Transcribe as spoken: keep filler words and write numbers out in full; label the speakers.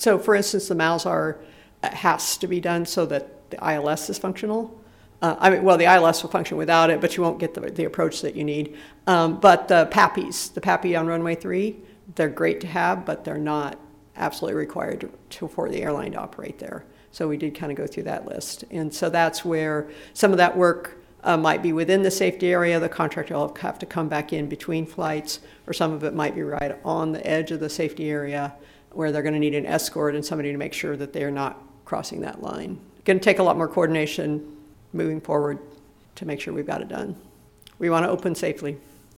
Speaker 1: So for instance, the Malzar has to be done so that the I L S is functional. Uh, I mean, well, the I L S will function without it, but you won't get the, the approach that you need. Um, but the P A P Is, the P A P I on runway three, they're great to have, but they're not absolutely required to, to, for the airline to operate there. So we did kind of go through that list. And so that's where some of that work uh, might be within the safety area. The contractor will have to come back in between flights, or some of it might be right on the edge of the safety area where they're going to need an escort and somebody to make sure that they're not crossing that line. Going to take a lot more coordination moving forward to make sure we've got it done. We want to open safely.